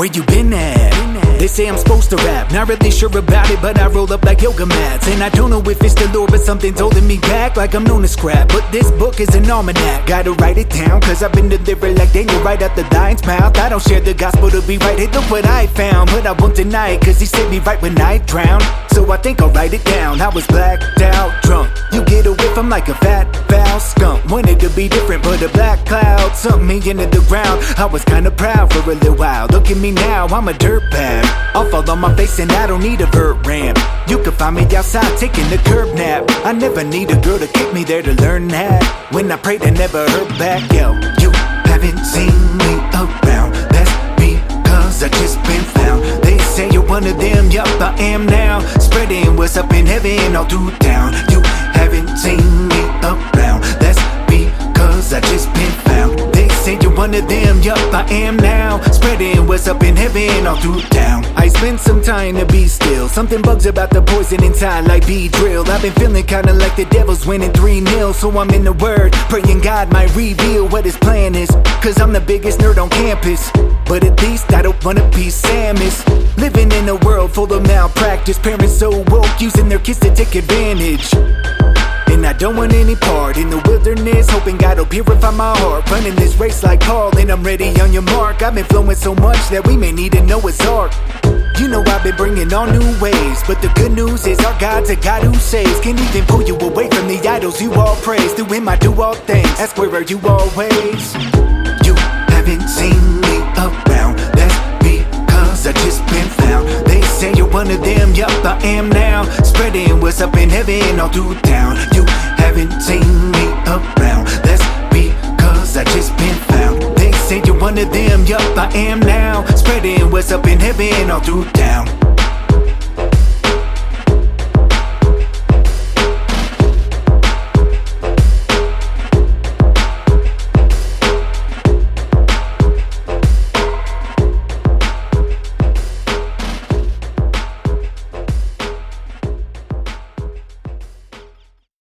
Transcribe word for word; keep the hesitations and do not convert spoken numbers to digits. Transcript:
where you been at? They say I'm supposed to rap, not really sure about it, but I roll up like yoga mats. And I don't know if it's the Lord, but something's holding me back, like I'm known to scrap. But this book is an almanac, gotta write it down, cause I've been delivered like Daniel right out the lion's mouth. I don't share the gospel to be right, hey look what I found, but I won't deny it, cause he saved me right when I drowned. So I think I'll write it down. I was blacked out drunk, you get a whiff, I'm like a fat foul skunk. Wanted to be different, but a black cloud sunk me into the ground. I was kinda proud for a little while, look at me now, I'm a dirtbag. I'll fall on my face and I don't need a vert ramp. You can find me outside taking a curb nap. I never need a girl to kick me there to learn that. When I prayed I never heard back. Yo, you haven't seen me around, that's because I just been found. They say you're one of them, yup I am now, spreading what's up in heaven all through town. You haven't seen me around, that's because I just been found. They say you're one of them, yup I am now, spreading what's up in heaven all through town. I spent some time to be still, something bugs about the poison inside like B-drill. I've been feeling kinda like the devil's winning three nil, so I'm in the word, praying God might reveal what his plan is. Cause I'm the biggest nerd on campus, but at least I don't wanna be Samus. Living in a world full of malpractice, parents so woke, using their kids to take advantage. And I don't want any part in the wilderness, hoping God will purify my heart. Running this race like Paul, and I'm ready on your mark. I've been flowing so much that we may need to know it's art. You know I've been bringing on new ways, but the good news is our God's a God who saves. Can even pull you away from the idols you all praise. Through him I do all things, ask where are you always? You haven't seen me around, that's because I just been found. They say you're one of them, yup I am now, spreading what's up in heaven all through town. You haven't seen me around, that's because I just been found. They say you're one of them, yup I am now, spreading what's up in heaven all through town.